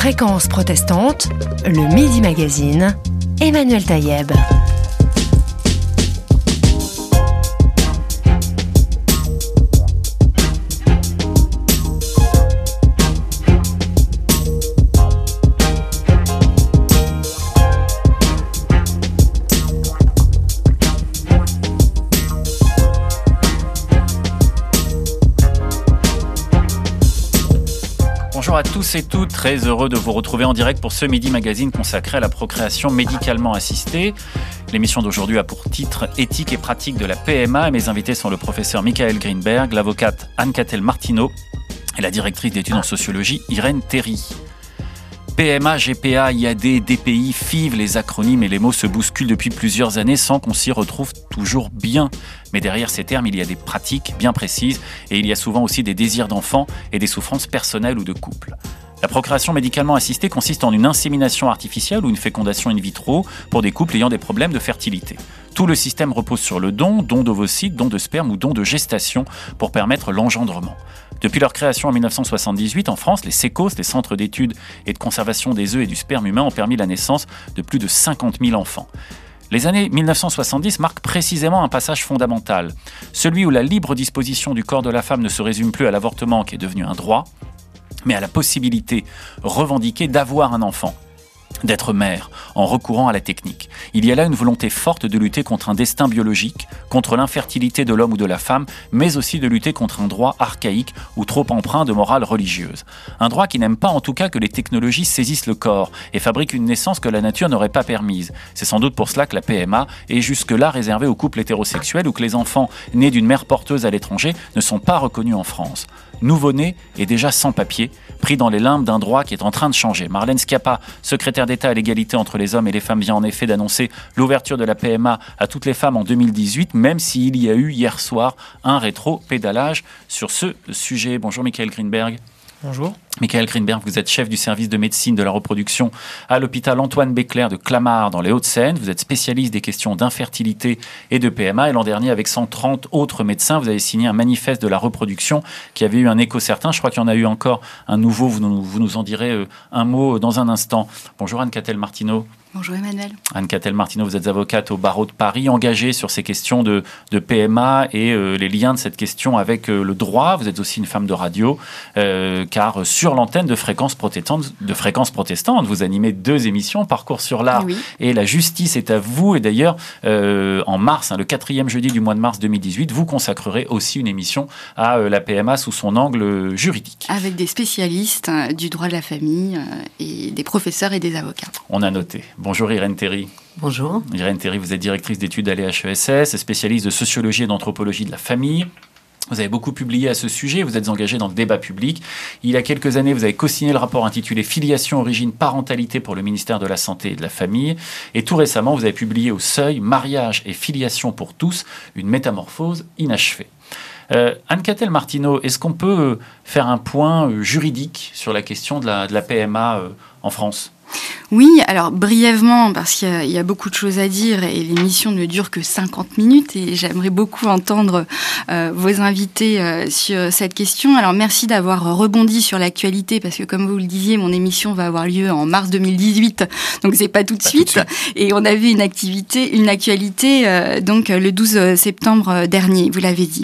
Fréquence protestante, le Midi Magazine, Emmanuel Taïeb. Bonjour à tous et toutes, très heureux de vous retrouver en direct pour ce Midi Magazine consacré à la procréation médicalement assistée. L'émission d'aujourd'hui a pour titre « Éthique et pratique de la PMA » et mes invités sont le professeur Michael Greenberg, l'avocate Anne-Cathal Martineau et la directrice d'études en sociologie Irène Théry. PMA, GPA, IAD, DPI, FIV, les acronymes et les mots se bousculent depuis plusieurs années sans qu'on s'y retrouve toujours bien. Mais derrière ces termes, il y a des pratiques bien précises et il y a souvent aussi des désirs d'enfants et des souffrances personnelles ou de couple. La procréation médicalement assistée consiste en une insémination artificielle ou une fécondation in vitro pour des couples ayant des problèmes de fertilité. Tout le système repose sur le don d'ovocytes, don de sperme ou don de gestation pour permettre l'engendrement. Depuis leur création en 1978, en France, les CECOS, les centres d'études et de conservation des œufs et du sperme humain, ont permis la naissance de plus de 50 000 enfants. Les années 1970 marquent précisément un passage fondamental, celui où la libre disposition du corps de la femme ne se résume plus à l'avortement qui est devenu un droit, mais à la possibilité revendiquée d'avoir un enfant, d'être mère, en recourant à la technique. Il y a là une volonté forte de lutter contre un destin biologique, contre l'infertilité de l'homme ou de la femme, mais aussi de lutter contre un droit archaïque ou trop empreint de morale religieuse. Un droit qui n'aime pas en tout cas que les technologies saisissent le corps et fabriquent une naissance que la nature n'aurait pas permise. C'est sans doute pour cela que la PMA est jusque-là réservée aux couples hétérosexuels ou que les enfants nés d'une mère porteuse à l'étranger ne sont pas reconnus en France. Nouveau-né et déjà sans papier, pris dans les limbes d'un droit qui est en train de changer. Marlène Schiappa, secrétaire d'État à l'égalité entre les hommes et les femmes, vient en effet d'annoncer l'ouverture de la PMA à toutes les femmes en 2018, même s'il y a eu hier soir un rétro-pédalage sur ce sujet. Bonjour Michael Greenberg. Bonjour. Michael Greenberg, vous êtes chef du service de médecine de la reproduction à l'hôpital Antoine Béclair de Clamart dans les Hauts-de-Seine. Vous êtes spécialiste des questions d'infertilité et de PMA. Et l'an dernier, avec 130 autres médecins, vous avez signé un manifeste de la reproduction qui avait eu un écho certain. Je crois qu'il y en a eu encore un nouveau. Vous nous en direz un mot dans un instant. Bonjour Anne-Cathal Martineau. Bonjour Emmanuel. Anne-Cathal Martineau, vous êtes avocate au barreau de Paris, engagée sur ces questions de PMA et les liens de cette question avec le droit. Vous êtes aussi une femme de radio, car sur l'antenne de Fréquence protestante, vous animez 2 émissions, Parcours sur l'art et La justice est à vous. Et d'ailleurs, en mars, le 4e jeudi du mois de mars 2018, vous consacrerez aussi une émission à la PMA sous son angle juridique. Avec des spécialistes du droit de la famille et des professeurs et des avocats. On a noté. Bonjour Irène Théry. Bonjour. Irène Théry, vous êtes directrice d'études à l'EHESS, spécialiste de sociologie et d'anthropologie de la famille. Vous avez beaucoup publié à ce sujet, vous êtes engagé dans le débat public. Il y a quelques années, vous avez co-signé le rapport intitulé « Filiation, origine, parentalité » pour le ministère de la Santé et de la Famille. Et tout récemment, vous avez publié au Seuil « Mariage et filiation pour tous, une métamorphose inachevée ». Anne-Cathal Martineau, est-ce qu'on peut faire un point juridique sur la question de la PMA en France ? Oui, alors brièvement, parce qu'il y a beaucoup de choses à dire et l'émission ne dure que 50 minutes et j'aimerais beaucoup entendre vos invités sur cette question. Alors merci d'avoir rebondi sur l'actualité parce que comme vous le disiez, mon émission va avoir lieu en mars 2018, donc c'est pas tout de suite. Et on avait une actualité donc le 12 septembre dernier, vous l'avez dit.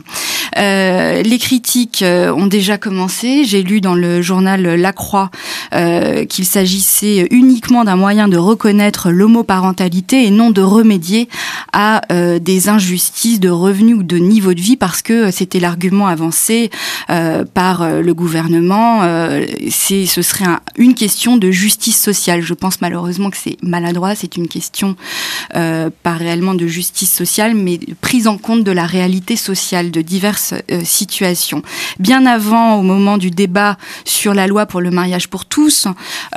Les critiques ont déjà commencé. J'ai lu dans le journal La Croix qu'il s'agissait uniquement d'un moyen de reconnaître l'homoparentalité et non de remédier à des injustices de revenus ou de niveau de vie parce que c'était l'argument avancé par le gouvernement. Ce serait une question de justice sociale. Je pense malheureusement que c'est maladroit. C'est une question pas réellement de justice sociale, mais de prise en compte de la réalité sociale de diverses situations. Bien avant, au moment du débat sur la loi pour le mariage pour tous,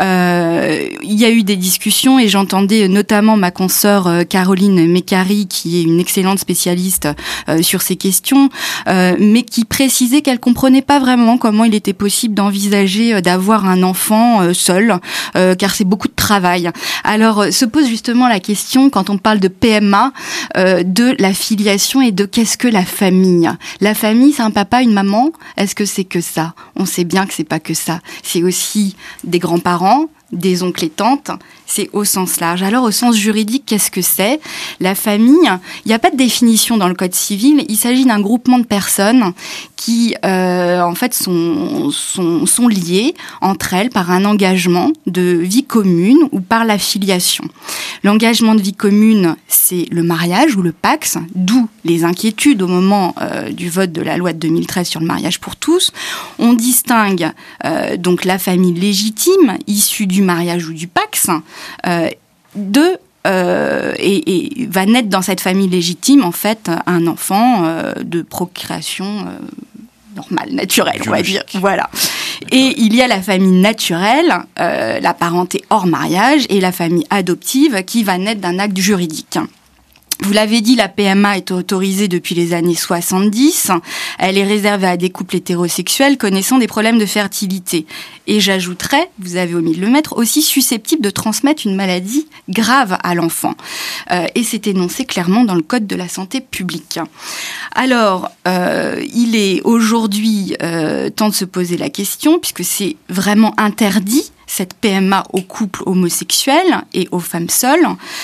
il y a eu des discussions et j'entendais notamment ma consoeur Caroline Mécari, qui est une excellente spécialiste sur ces questions, mais qui précisait qu'elle comprenait pas vraiment comment il était possible d'envisager d'avoir un enfant seul, car c'est beaucoup de travail. Alors se pose justement la question, quand on parle de PMA, de la filiation et de qu'est-ce que la famille. La La famille, c'est un papa, une maman. Est-ce que c'est que ça ? On sait bien que c'est pas que ça. C'est aussi des grands-parents, des oncles et tantes, c'est au sens large. Alors, au sens juridique, qu'est-ce que c'est ? La famille, il n'y a pas de définition dans le Code civil. Il s'agit d'un groupement de personnes qui, en fait, sont liées entre elles par un engagement de vie commune ou par la filiation. L'engagement de vie commune, c'est le mariage ou le PACS, d'où les inquiétudes au moment du vote de la loi de 2013 sur le mariage pour tous. On distingue donc la famille légitime, issue du mariage ou du PACS, et va naître dans cette famille légitime, en fait, un enfant de procréation normale, naturelle, on va dire. Voilà. Et il y a la famille naturelle, la parenté hors mariage, et la famille adoptive qui va naître d'un acte juridique. Vous l'avez dit, la PMA est autorisée depuis les années 70. Elle est réservée à des couples hétérosexuels connaissant des problèmes de fertilité. Et j'ajouterais, vous avez omis de le mettre, aussi susceptibles de transmettre une maladie grave à l'enfant. Et c'est énoncé clairement dans le Code de la santé publique. Alors, il est aujourd'hui temps de se poser la question, puisque c'est vraiment interdit, cette PMA aux couples homosexuels et aux femmes seules.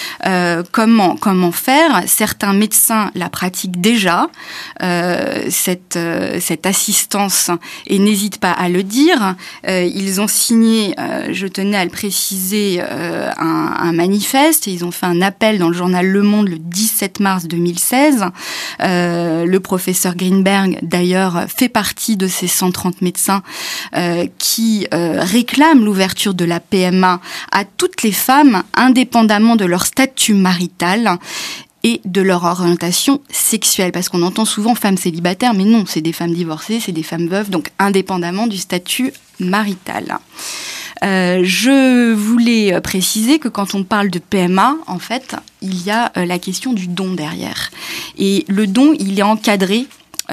Comment faire ? Certains médecins la pratiquent déjà, cette assistance, et n'hésitent pas à le dire. Ils ont signé, je tenais à le préciser, un manifeste, et ils ont fait un appel dans le journal Le Monde le 17 mars 2016. Le professeur Greenberg, d'ailleurs, fait partie de ces 130 médecins qui réclament l'ouverture de la PMA à toutes les femmes, indépendamment de leur statut marital et de leur orientation sexuelle. Parce qu'on entend souvent femmes célibataires, mais non, c'est des femmes divorcées, c'est des femmes veuves, donc indépendamment du statut marital. Je voulais préciser que quand on parle de PMA, en fait, il y a la question du don derrière. Et le don, il est encadré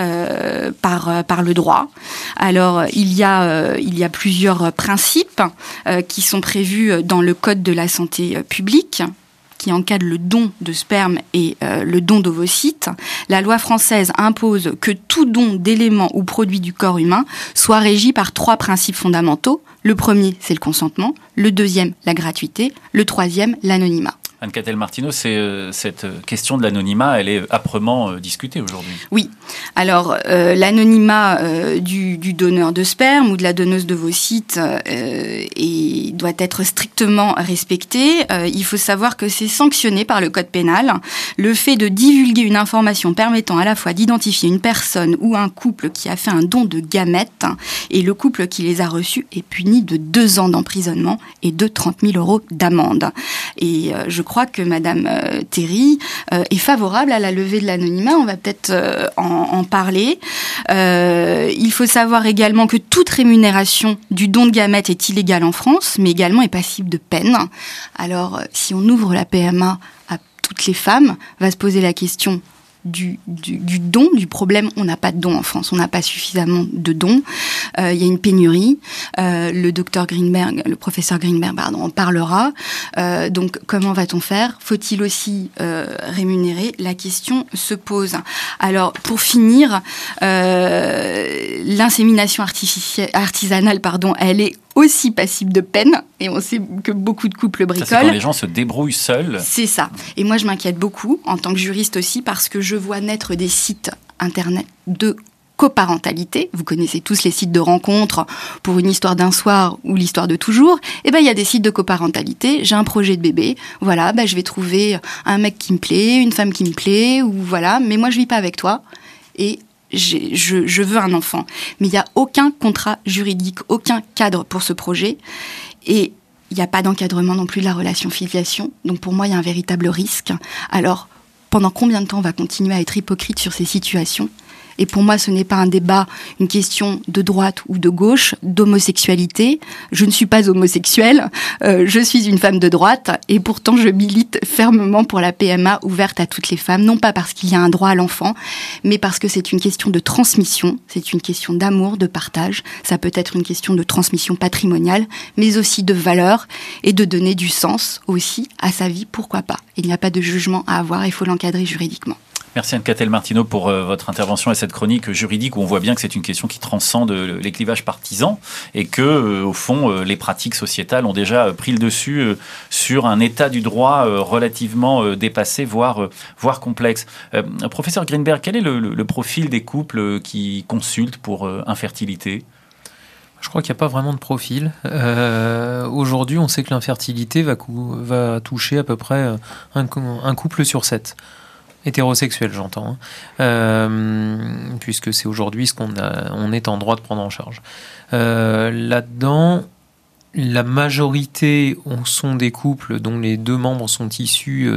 par le droit. Alors, il y a plusieurs principes qui sont prévus dans le Code de la santé publique, qui encadre le don de sperme et le don d'ovocytes. La loi française impose que tout don d'éléments ou produits du corps humain soit régi par 3 principes fondamentaux. Le premier, c'est le consentement. Le deuxième, la gratuité. Le troisième, l'anonymat. Anne Catel-Martineau, cette question de l'anonymat, elle est âprement discutée aujourd'hui. Oui. Alors, l'anonymat du donneur de sperme ou de la donneuse d'ovocytes doit être strictement respecté. Il faut savoir que c'est sanctionné par le Code pénal. Le fait de divulguer une information permettant à la fois d'identifier une personne ou un couple qui a fait un don de gamètes, et le couple qui les a reçus est puni de 2 ans d'emprisonnement et de 30 000 € d'amende. Et je crois que Madame Théry est favorable à la levée de l'anonymat. On va peut-être en parler. Il faut savoir également que toute rémunération du don de gamètes est illégale en France, mais également est passible de peine. Alors, si on ouvre la PMA à toutes les femmes, va se poser la question du don, du problème. On n'a pas de dons en France, on n'a pas suffisamment de dons. Il y a une pénurie. Le professeur Greenberg, en parlera. Donc, comment va-t-on faire ? Faut-il aussi rémunérer ? La question se pose. Alors, pour finir, l'insémination artisanale, elle est aussi passible de peine, et on sait que beaucoup de couples bricolent. Ça, c'est quand les gens se débrouillent seuls. C'est ça. Et moi, je m'inquiète beaucoup, en tant que juriste aussi, parce que je vois naître des sites internet de coparentalité. Vous connaissez tous les sites de rencontres pour une histoire d'un soir ou l'histoire de toujours. Eh ben, il y a des sites de coparentalité. J'ai un projet de bébé. Voilà, je vais trouver un mec qui me plaît, une femme qui me plaît, ou voilà. Mais moi, je vis pas avec toi. Et je veux un enfant. Mais il n'y a aucun contrat juridique, aucun cadre pour ce projet. Et il n'y a pas d'encadrement non plus de la relation filiation. Donc pour moi, il y a un véritable risque. Alors, pendant combien de temps on va continuer à être hypocrite sur ces situations ? Et pour moi, ce n'est pas un débat, une question de droite ou de gauche, d'homosexualité. Je ne suis pas homosexuelle, je suis une femme de droite, et pourtant je milite fermement pour la PMA ouverte à toutes les femmes, non pas parce qu'il y a un droit à l'enfant, mais parce que c'est une question de transmission, c'est une question d'amour, de partage. Ça peut être une question de transmission patrimoniale, mais aussi de valeur, et de donner du sens aussi à sa vie, pourquoi pas. Il n'y a pas de jugement à avoir, il faut l'encadrer juridiquement. Merci Anne-Cathal Martineau pour votre intervention et cette chronique juridique où on voit bien que c'est une question qui transcende les clivages partisans et que, au fond, les pratiques sociétales ont déjà pris le dessus sur un état du droit relativement dépassé, voire complexe. Professeur Greenberg, quel est le profil des couples qui consultent pour infertilité ? Je crois qu'il n'y a pas vraiment de profil. Aujourd'hui, on sait que l'infertilité va toucher à peu près un couple sur 7. Hétérosexuel, j'entends, puisque c'est aujourd'hui ce on est en droit de prendre en charge. Là-dedans, la majorité sont des couples dont les deux membres sont issus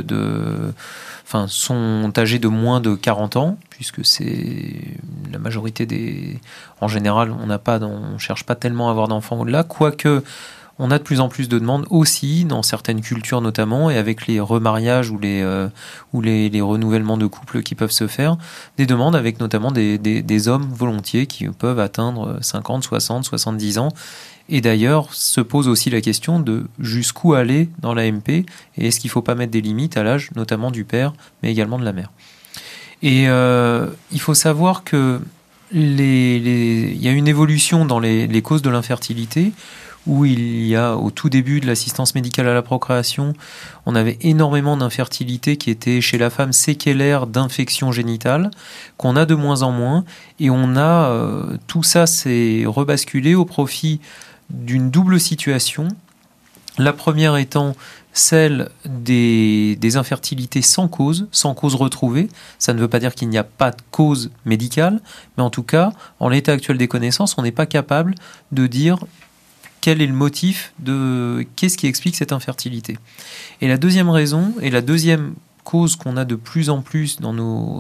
sont âgés de moins de 40 ans, puisque c'est la majorité en général, on cherche pas tellement à avoir d'enfants au-delà, quoique on a de plus en plus de demandes aussi, dans certaines cultures notamment, et avec les remariages ou les renouvellements de couples qui peuvent se faire, des demandes avec notamment des hommes volontiers qui peuvent atteindre 50, 60, 70 ans. Et d'ailleurs, se pose aussi la question de jusqu'où aller dans l'AMP, et est-ce qu'il ne faut pas mettre des limites à l'âge, notamment du père, mais également de la mère. Et il faut savoir que il y a une évolution dans les causes de l'infertilité, où il y a, au tout début de l'assistance médicale à la procréation, on avait énormément d'infertilité qui était chez la femme séquelaire d'infection génitale, qu'on a de moins en moins, et tout ça s'est rebasculé au profit d'une double situation. La première étant celle des infertilités sans cause retrouvée. Ça ne veut pas dire qu'il n'y a pas de cause médicale, mais en tout cas, en l'état actuel des connaissances, on n'est pas capable de dire quel est le motif qu'est-ce qui explique cette infertilité. Et la deuxième raison, et la deuxième cause qu'on a de plus en plus dans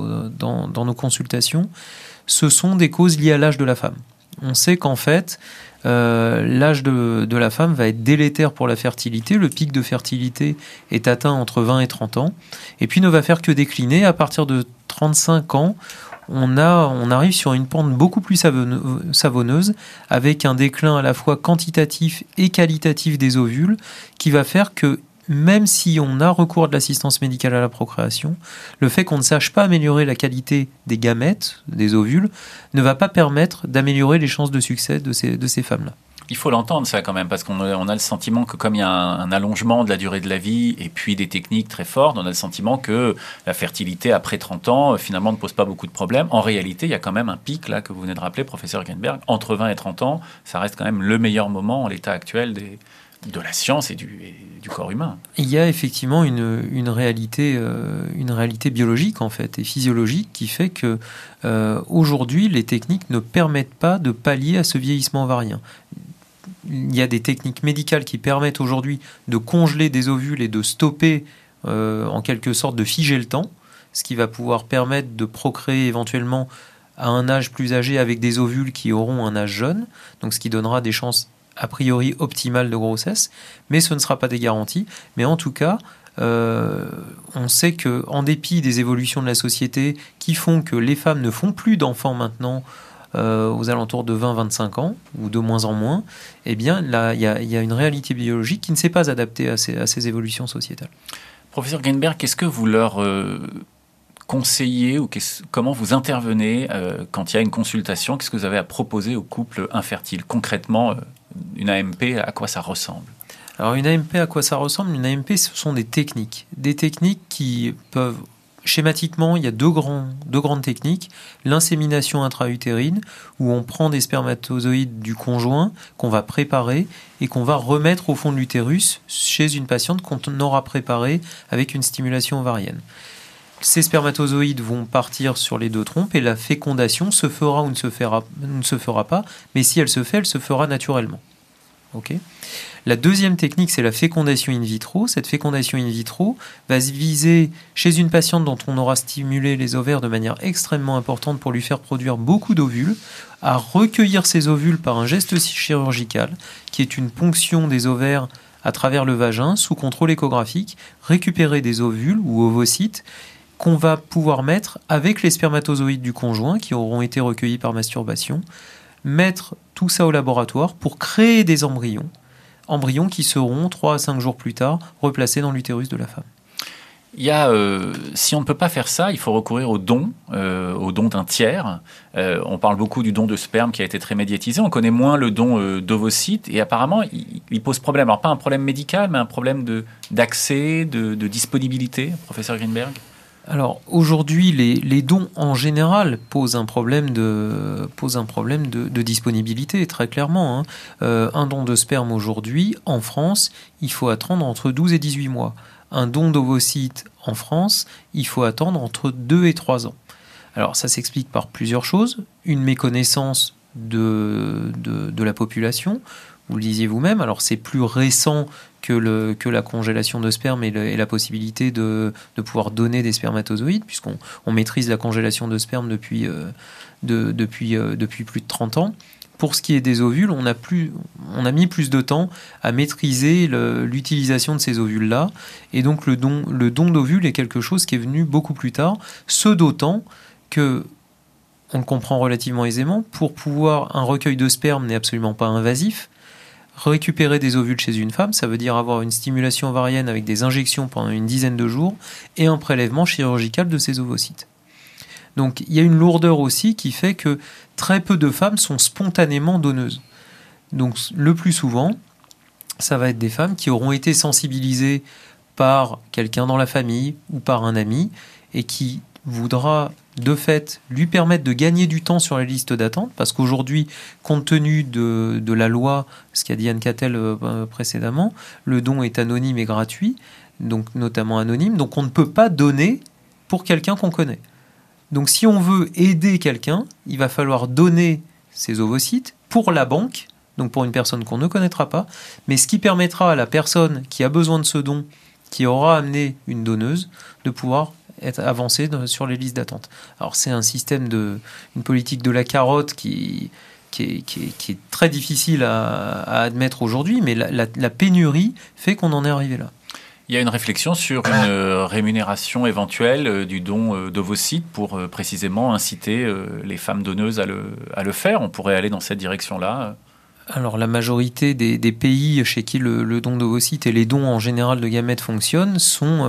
nos consultations, ce sont des causes liées à l'âge de la femme. On sait qu'en fait, l'âge de la femme va être délétère pour la fertilité. Le pic de fertilité est atteint entre 20 et 30 ans, et puis ne va faire que décliner. À partir de 35 ans, on arrive sur une pente beaucoup plus savonneuse, avec un déclin à la fois quantitatif et qualitatif des ovules, qui va faire que même si on a recours à de l'assistance médicale à la procréation, le fait qu'on ne sache pas améliorer la qualité des gamètes, des ovules, ne va pas permettre d'améliorer les chances de succès de ces femmes-là. Il faut l'entendre ça quand même, parce qu'on a le sentiment que comme il y a un allongement de la durée de la vie et puis des techniques très fortes, on a le sentiment que la fertilité après 30 ans finalement ne pose pas beaucoup de problèmes. En réalité, il y a quand même un pic là que vous venez de rappeler, professeur Greenberg, entre 20 et 30 ans, ça reste quand même le meilleur moment en l'état actuel de la science et du corps humain. Il y a effectivement une réalité biologique en fait et physiologique qui fait que aujourd'hui les techniques ne permettent pas de pallier à ce vieillissement ovarien. Il y a des techniques médicales qui permettent aujourd'hui de congeler des ovules et de stopper, en quelque sorte, de figer le temps, ce qui va pouvoir permettre de procréer éventuellement à un âge plus âgé avec des ovules qui auront un âge jeune, donc ce qui donnera des chances a priori optimales de grossesse, mais ce ne sera pas des garanties. Mais en tout cas, on sait qu'en dépit des évolutions de la société qui font que les femmes ne font plus d'enfants maintenant, aux alentours de 20-25 ans, ou de moins en moins, eh bien, là, il y a une réalité biologique qui ne s'est pas adaptée à ces évolutions sociétales. Professeur Greenberg, qu'est-ce que vous leur conseillez ou comment vous intervenez quand il y a une consultation? Qu'est-ce que vous avez à proposer aux couples infertiles? Concrètement, une AMP, à quoi ça ressemble? Alors, une AMP, à quoi ça ressemble? Une AMP, ce sont des techniques. Des techniques qui peuvent... Schématiquement, il y a deux grandes techniques. L'insémination intra-utérine, où on prend des spermatozoïdes du conjoint qu'on va préparer et qu'on va remettre au fond de l'utérus chez une patiente qu'on aura préparée avec une stimulation ovarienne. Ces spermatozoïdes vont partir sur les deux trompes et la fécondation se fera ou ne se fera pas, mais si elle se fait, elle se fera naturellement. Okay. La deuxième technique, c'est la fécondation in vitro. Cette fécondation in vitro va se viser chez une patiente dont on aura stimulé les ovaires de manière extrêmement importante pour lui faire produire beaucoup d'ovules, à recueillir ces ovules par un geste chirurgical, qui est une ponction des ovaires à travers le vagin, sous contrôle échographique, récupérer des ovules ou ovocytes qu'on va pouvoir mettre avec les spermatozoïdes du conjoint qui auront été recueillis par masturbation, mettre tout ça au laboratoire pour créer des embryons qui seront 3 à 5 jours plus tard replacés dans l'utérus de la femme. Si on ne peut pas faire ça, il faut recourir au don d'un tiers. On parle beaucoup du don de sperme qui a été très médiatisé. On connaît moins le don d'ovocytes et apparemment, il pose problème. Alors pas un problème médical, mais un problème d'accès, de disponibilité, professeur Greenberg. Alors aujourd'hui, les dons en général posent un problème de disponibilité, très clairement. Un don de sperme aujourd'hui, en France, il faut attendre entre 12 et 18 mois. Un don d'ovocytes en France, il faut attendre entre 2 et 3 ans. Alors ça s'explique par plusieurs choses. Une méconnaissance de la population, vous le disiez vous-même, alors c'est plus récent que la congélation de sperme et la possibilité de pouvoir donner des spermatozoïdes, puisqu'on maîtrise la congélation de sperme depuis plus de 30 ans. Pour ce qui est des ovules, on a mis plus de temps à maîtriser l'utilisation de ces ovules-là. Et donc le don d'ovules est quelque chose qui est venu beaucoup plus tard, ce d'autant que, on le comprend relativement aisément, un recueil de sperme n'est absolument pas invasif. Récupérer des ovules chez une femme, ça veut dire avoir une stimulation ovarienne avec des injections pendant une dizaine de jours et un prélèvement chirurgical de ces ovocytes. Donc il y a une lourdeur aussi qui fait que très peu de femmes sont spontanément donneuses. Donc le plus souvent, ça va être des femmes qui auront été sensibilisées par quelqu'un dans la famille ou par un ami et qui voudra de fait lui permettre de gagner du temps sur la liste d'attente, parce qu'aujourd'hui, compte tenu de la loi, ce qu'a dit Anne Cattel précédemment, le don est anonyme et gratuit, donc notamment anonyme, donc on ne peut pas donner pour quelqu'un qu'on connaît. Donc si on veut aider quelqu'un, il va falloir donner ses ovocytes pour la banque, donc pour une personne qu'on ne connaîtra pas, mais ce qui permettra à la personne qui a besoin de ce don, qui aura amené une donneuse, de pouvoir être avancée sur les listes d'attente. Alors c'est un système une politique de la carotte qui est très difficile à admettre aujourd'hui, mais la pénurie fait qu'on en est arrivé là. Il y a une réflexion sur une rémunération éventuelle du don d'ovocytes pour précisément inciter les femmes donneuses à le faire. On pourrait aller dans cette direction-là. Alors la majorité des pays chez qui le don d'ovocytes et les dons en général de gamètes fonctionnent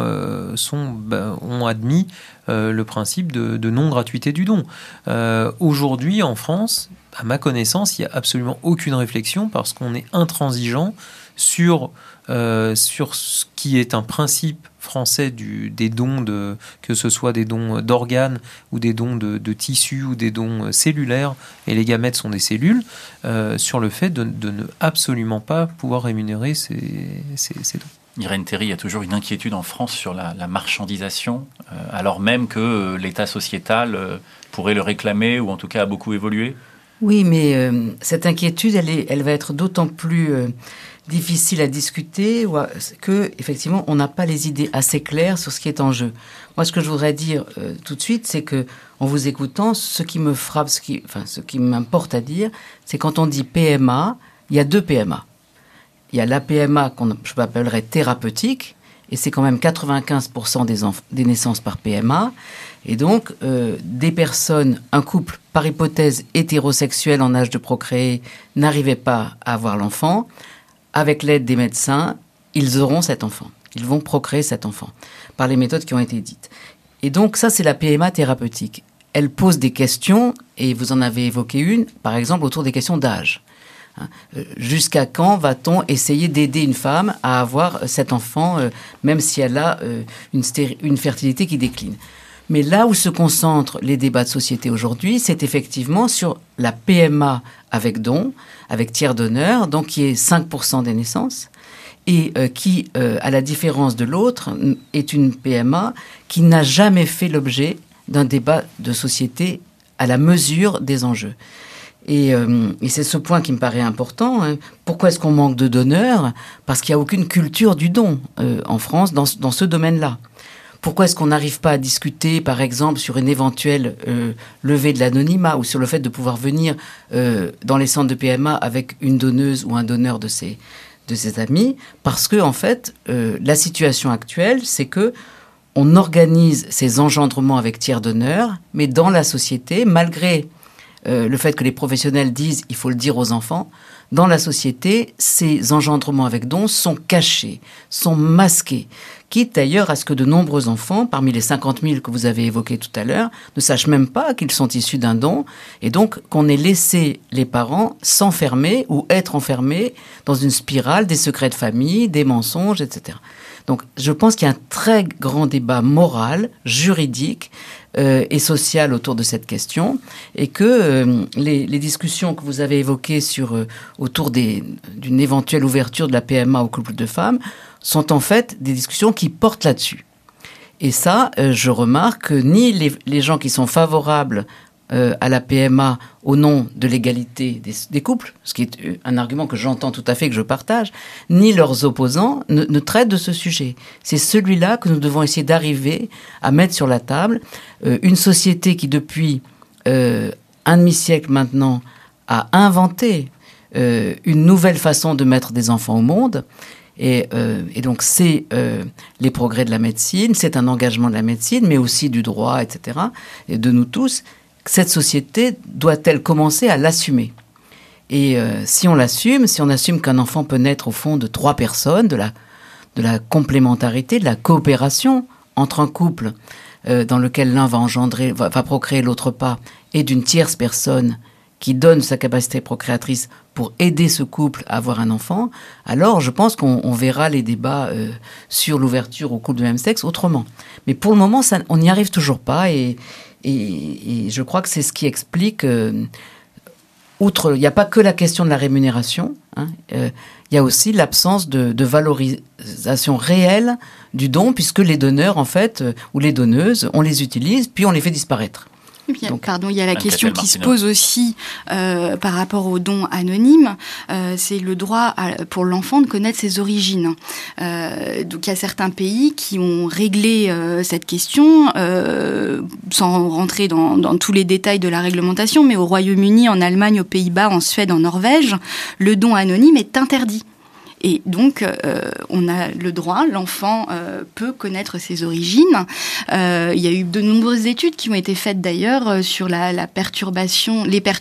ont admis le principe de non-gratuité du don. Aujourd'hui en France, à ma connaissance, il n'y a absolument aucune réflexion parce qu'on est intransigeant sur ce qui est un principe français des dons, que ce soit des dons d'organes ou des dons de tissus ou des dons cellulaires, et les gamètes sont des cellules, sur le fait de ne absolument pas pouvoir rémunérer ces dons. Irène Théry, il y a toujours une inquiétude en France sur la marchandisation, alors même que l'état sociétal pourrait le réclamer ou en tout cas a beaucoup évolué. Oui, mais cette inquiétude, elle va être d'autant plus difficile à discuter que, effectivement, on n'a pas les idées assez claires sur ce qui est en jeu. Moi, ce que je voudrais dire tout de suite, c'est que, en vous écoutant, ce qui me frappe, ce qui m'importe à dire, c'est quand on dit PMA, il y a 2 PMA. Il y a la PMA je m'appellerais thérapeutique, et c'est quand même 95% des naissances par PMA. Et donc, des personnes, un couple, par hypothèse hétérosexuel en âge de procréer, n'arrivait pas à avoir l'enfant. Avec l'aide des médecins, ils auront cet enfant. Ils vont procréer cet enfant par les méthodes qui ont été dites. Et donc, ça, c'est la PMA thérapeutique. Elle pose des questions, et vous en avez évoqué une, par exemple, autour des questions d'âge. Jusqu'à quand va-t-on essayer d'aider une femme à avoir cet enfant, même si elle a une fertilité qui décline? Mais là où se concentrent les débats de société aujourd'hui, c'est effectivement sur la PMA avec don, avec tiers donneur, donc qui est 5% des naissances, et qui, à la différence de l'autre, est une PMA qui n'a jamais fait l'objet d'un débat de société à la mesure des enjeux. Et c'est ce point qui me paraît important. Pourquoi est-ce qu'on manque de donneurs? Parce qu'il n'y a aucune culture du don en France dans ce domaine-là. Pourquoi est-ce qu'on n'arrive pas à discuter, par exemple, sur une éventuelle levée de l'anonymat ou sur le fait de pouvoir venir dans les centres de PMA avec une donneuse ou un donneur de ses amis? Parce que, en fait, la situation actuelle, c'est que on organise ces engendrements avec tiers donneurs, mais dans la société, malgré le fait que les professionnels disent il faut le dire aux enfants, dans la société, ces engendrements avec dons sont cachés, sont masqués. quitte d'ailleurs à ce que de nombreux enfants, parmi les 50 000 que vous avez évoqués tout à l'heure, ne sachent même pas qu'ils sont issus d'un don, et donc qu'on ait laissé les parents s'enfermer ou être enfermés dans une spirale des secrets de famille, des mensonges, etc. Donc je pense qu'il y a un très grand débat moral, juridique et social autour de cette question, et que les discussions que vous avez évoquées autour d'une éventuelle ouverture de la PMA aux couples de femmes sont en fait des discussions qui portent là-dessus. Et ça, je remarque que ni les gens qui sont favorables à la PMA au nom de l'égalité des couples, ce qui est un argument que j'entends tout à fait, que je partage, ni leurs opposants ne traitent de ce sujet. C'est celui-là que nous devons essayer d'arriver à mettre sur la table. Une société qui, depuis un demi-siècle maintenant, a inventé une nouvelle façon de mettre des enfants au monde. Et donc, c'est les progrès de la médecine, c'est un engagement de la médecine, mais aussi du droit, etc., et de nous tous. Cette société doit-elle commencer à l'assumer ? Et si on assume qu'un enfant peut naître au fond de 3 personnes, de la complémentarité, de la coopération entre un couple dans lequel l'un va procréer, l'autre pas, et d'une tierce personne qui donne sa capacité procréatrice pour aider ce couple à avoir un enfant, alors je pense qu'on verra les débats sur l'ouverture aux couples de même sexe autrement. Mais pour le moment, on n'y arrive toujours pas, et je crois que c'est ce qui explique, outre, il n'y a pas que la question de la rémunération, il y a aussi l'absence de valorisation réelle du don, puisque les donneurs, en fait, ou les donneuses, on les utilise, puis on les fait disparaître. Donc, il y a la question qui se pose aussi par rapport aux dons anonymes, c'est le droit pour l'enfant de connaître ses origines. Donc il y a certains pays qui ont réglé cette question sans rentrer dans tous les détails de la réglementation, mais au Royaume-Uni, en Allemagne, aux Pays-Bas, en Suède, en Norvège, le don anonyme est interdit. Et donc, on a le droit, l'enfant peut connaître ses origines. Il y a eu de nombreuses études qui ont été faites d'ailleurs sur les perturbations.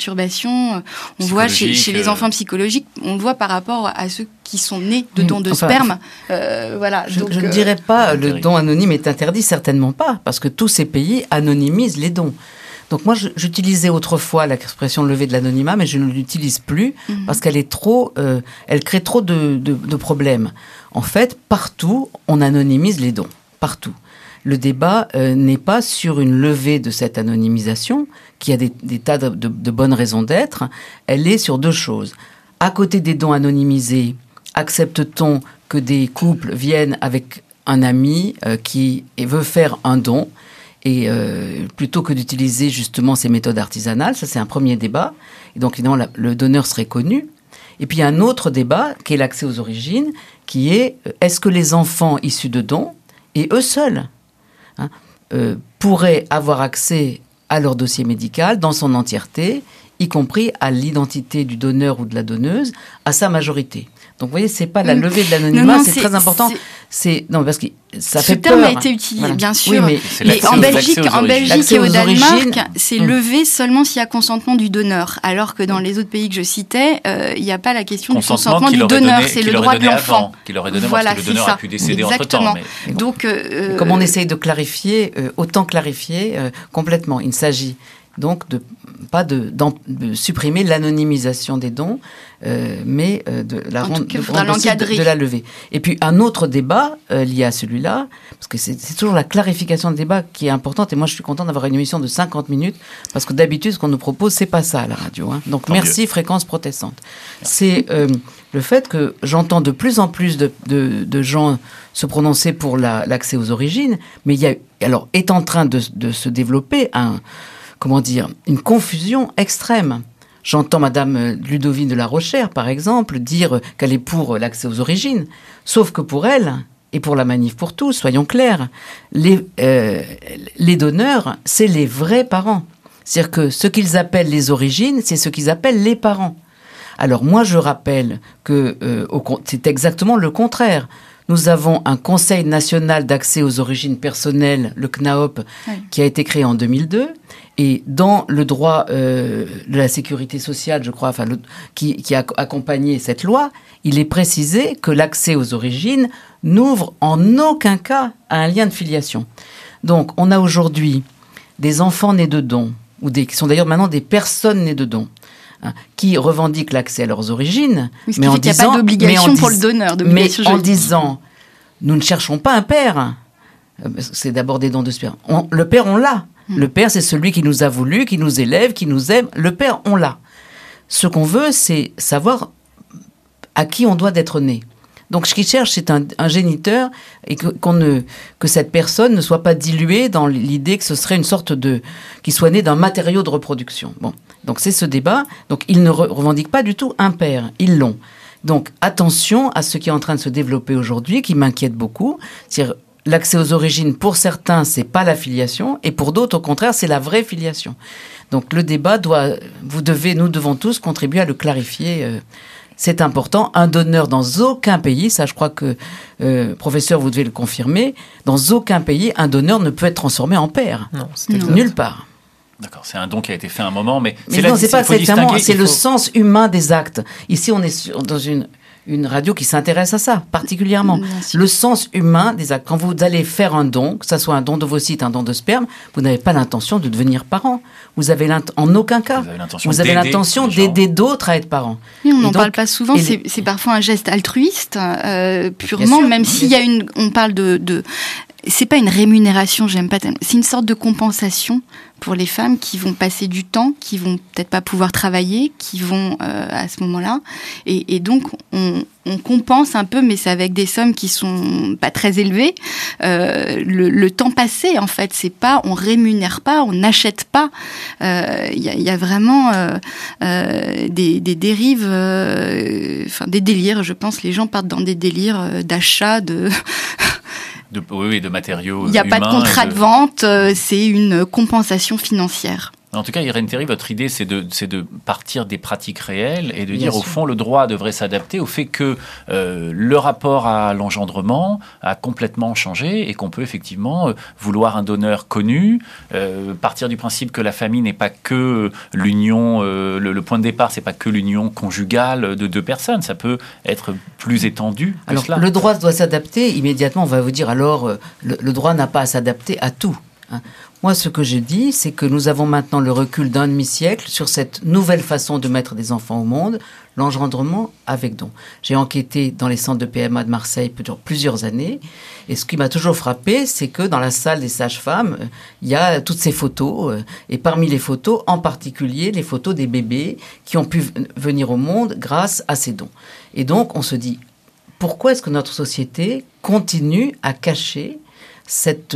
On voit chez les enfants psychologiques, on voit par rapport à ceux qui sont nés de dons de sperme. Voilà. Je ne dirais pas le don anonyme est interdit, certainement pas, parce que tous ces pays anonymisent les dons. Donc moi, j'utilisais autrefois l'expression lever de l'anonymat, mais je ne l'utilise plus parce qu'elle est elle crée trop de problèmes. En fait, partout, on anonymise les dons. Partout. Le débat n'est pas sur une levée de cette anonymisation, qui a des tas de bonnes raisons d'être. Elle est sur 2 choses. À côté des dons anonymisés, accepte-t-on que des couples viennent avec un ami qui veut faire un don ? Et plutôt que d'utiliser justement ces méthodes artisanales, ça c'est un premier débat. Et donc évidemment le donneur serait connu. Et puis il y a un autre débat qui est l'accès aux origines, qui est est-ce que les enfants issus de dons, et eux seuls, pourraient avoir accès à leur dossier médical dans son entièreté, y compris à l'identité du donneur ou de la donneuse, à sa majorité. Donc, vous voyez, c'est pas la levée de l'anonymat, c'est très important. Non, parce que ça fait peur. Ce terme a été utilisé, bien sûr. Oui, mais en Belgique et au Danemark, c'est levé seulement s'il y a consentement du donneur. Alors que dans les autres pays que je citais, il n'y a pas la question du consentement du donneur. C'est le droit de l'enfant. Qu'il aurait donné parce que le donneur a pu décéder entre-temps. Mais... Donc, comme on essaye de clarifier, autant clarifier complètement. Il ne s'agit donc pas de supprimer l'anonymisation des dons, mais de la lever. Et puis un autre débat lié à celui-là, parce que c'est toujours la clarification de débat qui est importante, et moi je suis content d'avoir une émission de 50 minutes, parce que d'habitude ce qu'on nous propose, c'est pas ça à la radio. Donc merci Fréquence Protestante. C'est le fait que j'entends de plus en plus de gens se prononcer pour l'accès aux origines, mais est en train de se développer une confusion extrême. J'entends Madame Ludovine de la Rochère, par exemple, dire qu'elle est pour l'accès aux origines, sauf que pour elle, et pour la Manif pour tous, soyons clairs, les donneurs, c'est les vrais parents. C'est-à-dire que ce qu'ils appellent les origines, c'est ce qu'ils appellent les parents. Alors moi, je rappelle que c'est exactement le contraire. Nous avons un Conseil national d'accès aux origines personnelles, le CNAOP, qui a été créé en 2002, Et dans le droit de la sécurité sociale, je crois, qui a accompagné cette loi, il est précisé que l'accès aux origines n'ouvre en aucun cas à un lien de filiation. Donc, on a aujourd'hui des enfants nés de dons, qui sont d'ailleurs maintenant des personnes nées de dons, qui revendiquent l'accès à leurs origines, mais en disant, qu'il n'y a pas d'obligation pour le donneur, en disant, nous ne cherchons pas un père, c'est d'abord des dons de sperme. Le père, on l'a. Le père, c'est celui qui nous a voulu, qui nous élève, qui nous aime. Le père, on l'a. Ce qu'on veut, c'est savoir à qui on doit d'être né. Donc, ce qu'il cherche, c'est un géniteur et que cette personne ne soit pas diluée dans l'idée que ce serait une sorte qu'il soit né d'un matériau de reproduction. Bon. Donc, c'est ce débat. Donc, ils ne revendiquent pas du tout un père. Ils l'ont. Donc, attention à ce qui est en train de se développer aujourd'hui, qui m'inquiète beaucoup. C'est-à-dire, l'accès aux origines, pour certains, c'est pas la filiation, et pour d'autres, au contraire, c'est la vraie filiation. Donc, le débat nous devons tous contribuer à le clarifier. C'est important. Un donneur dans aucun pays, ça je crois que, professeur, vous devez le confirmer, dans aucun pays, un donneur ne peut être transformé en père. Non, nulle part. D'accord, c'est un don qui a été fait à un moment, mais c'est le sens humain des actes. Ici, on est dans une radio qui s'intéresse à ça, particulièrement. Le sens humain des actes. Quand vous allez faire un don, que ce soit un don d'ovocytes, un don de sperme, vous n'avez pas l'intention de devenir parent. Vous avez en aucun cas. Vous avez l'intention d'aider d'autres à être parents. Oui, on n'en parle pas souvent. C'est parfois un geste altruiste, purement, même s'il y a on parle de c'est pas une rémunération, j'aime pas tellement. C'est une sorte de compensation pour les femmes qui vont passer du temps, qui vont peut-être pas pouvoir travailler, qui vont à ce moment-là. Et donc, on compense un peu, mais c'est avec des sommes qui sont pas très élevées. Le temps passé, en fait, c'est pas, on rémunère pas, on n'achète pas. Il y a vraiment des dérives, des délires. Je pense, les gens partent dans des délires d'achat de matériaux. Il n'y a pas de contrat de vente, c'est une compensation financière. En tout cas, Irène Théry, votre idée, c'est de partir des pratiques réelles et de dire, au fond, le droit devrait s'adapter au fait que le rapport à l'engendrement a complètement changé et qu'on peut effectivement vouloir un donneur connu, partir du principe que la famille n'est pas que l'union, le point de départ, c'est pas que l'union conjugale de deux personnes, ça peut être plus étendu que cela. Le droit doit s'adapter, immédiatement, on va vous dire, alors, le droit n'a pas à s'adapter à tout. Moi, ce que je dis, c'est que nous avons maintenant le recul d'un demi-siècle sur cette nouvelle façon de mettre des enfants au monde, l'engendrement avec don. J'ai enquêté dans les centres de PMA de Marseille pendant plusieurs années, et ce qui m'a toujours frappé, c'est que dans la salle des sages-femmes, il y a toutes ces photos, et parmi les photos, en particulier les photos des bébés qui ont pu venir au monde grâce à ces dons. Et donc, on se dit, pourquoi est-ce que notre société continue à cacher cette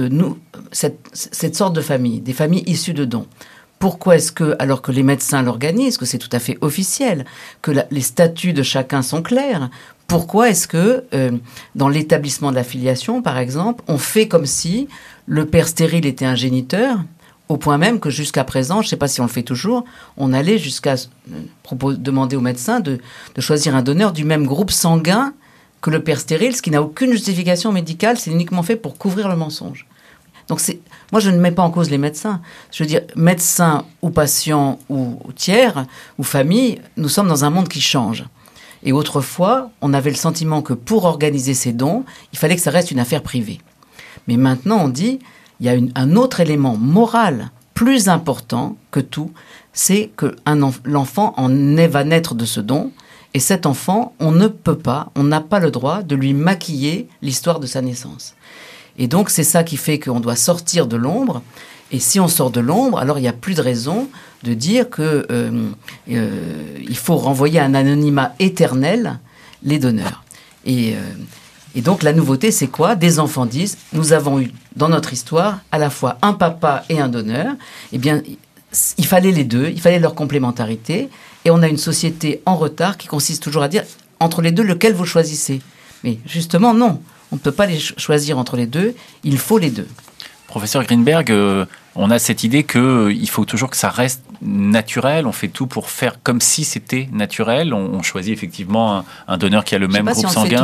sorte de famille, des familles issues de dons? Pourquoi est-ce que, alors que les médecins l'organisent, que c'est tout à fait officiel, que les statuts de chacun sont clairs, pourquoi est-ce que, dans l'établissement de la filiation, par exemple, on fait comme si le père stérile était un géniteur, au point même que jusqu'à présent, je ne sais pas si on le fait toujours, on allait jusqu'à demander aux médecins de choisir un donneur du même groupe sanguin que le père stérile, ce qui n'a aucune justification médicale, c'est uniquement fait pour couvrir le mensonge. Donc moi je ne mets pas en cause les médecins. Je veux dire, médecins ou patients ou tiers ou famille, nous sommes dans un monde qui change. Et autrefois, on avait le sentiment que pour organiser ces dons, il fallait que ça reste une affaire privée. Mais maintenant on dit, il y a un autre élément moral plus important que tout, c'est que l'enfant va naître de ce don. Et cet enfant, on n'a pas le droit de lui maquiller l'histoire de sa naissance. Et donc, c'est ça qui fait qu'on doit sortir de l'ombre. Et si on sort de l'ombre, alors il n'y a plus de raison de dire qu'il faut renvoyer à un anonymat éternel les donneurs. Et donc, la nouveauté, c'est quoi? Des enfants disent, nous avons eu dans notre histoire à la fois un papa et un donneur. Eh bien, il fallait les deux, il fallait leur complémentarité. Et on a une société en retard qui consiste toujours à dire, entre les deux, lequel vous choisissez? Mais justement, non. On ne peut pas les choisir entre les deux. Il faut les deux. Professeur Greenberg, on a cette idée qu'il faut toujours que ça reste naturel. On fait tout pour faire comme si c'était naturel. On choisit effectivement un donneur qui a le même groupe sanguin.